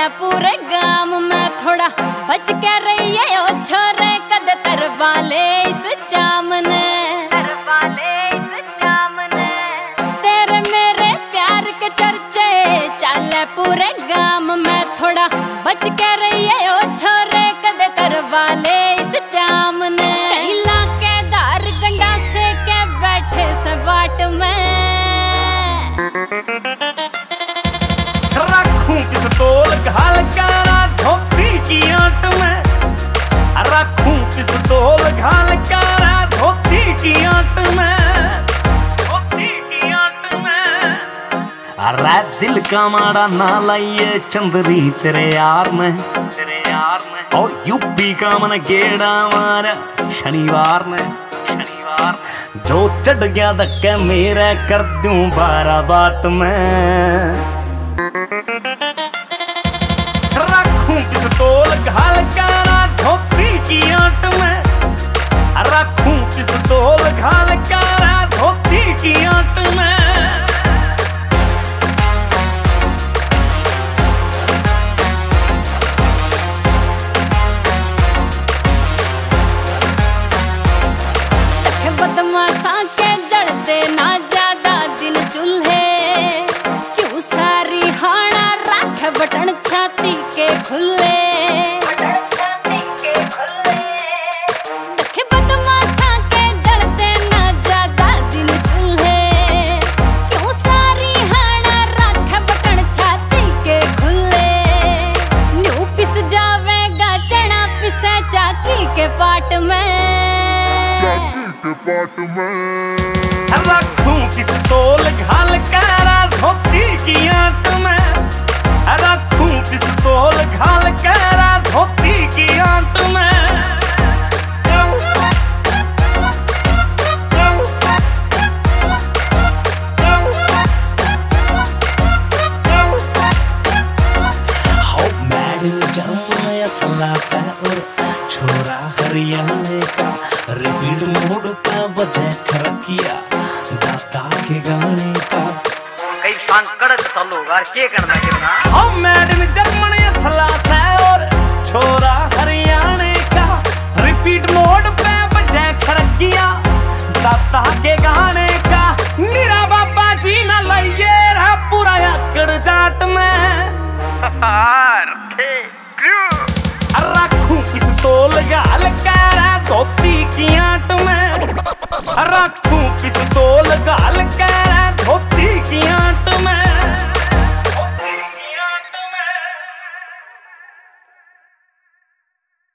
पूरे गांव में थोड़ा बच के रहिए ओ छोरे कद तरवाले इस जामने तेरे मेरे प्यार के चर्चे चले पूरे गांव में थोड़ा बच के रहिए ओ छोरे कद तरवाले इस जामने के दार गंडा से के बैठे सवाट में रखूं पिस्तौल घाल कारा धोती की आंट में, रखूं पिस्तौल घाल कारा धोती की आंट में, धोती की आंट में। अरे दिल का मारा ना लाइए चंदरी तेरे यार में, तेरे यार में। और यूपी का मन गेड़ा मारा शनिवार में, शनिवार। जो चढ़ गया धक्के मेरे कर दूं 12 बाट में। रखूं पिस्तौल घाल कारा धोती की आंट में, रखूं पिस्तौल घाल कारा धोती की आंट में। बदमाशा के जड़ते ना ज्यादा दिन चूल्हे क्यों सारी हाना रख बटन छाती के खुले। बदमाशा के जड़ते ना ज्यादा दिन चूल्हे क्यों सारी हाना रख बटन छाती के खुले। न्यू पिस जावेगा चना पिसे चाकी के पाट में, रखूं पिस्तौल घाल कारा धोती की आंट में, रखूं पिस्तौल घाल कारा धोती की आंट में। हो मैडम जमुना सलासा और छोरा हरियाणे का रिपीट मोड पे बजे खरकिया दादा के गाने का कई सांकड़ चलो यार के करना कितना। हम मैडम जर्मनी सलास है और छोरा हरियाणे का रिपीट मोड पे बजे खरकिया दादा के गाने का। मेरा बाबा जी न लइए रहा पूरा अकड़ जाट में। रखूं पिस्तौल घाल कारा धोती की आंट में, रखूं पिस्तौल घाल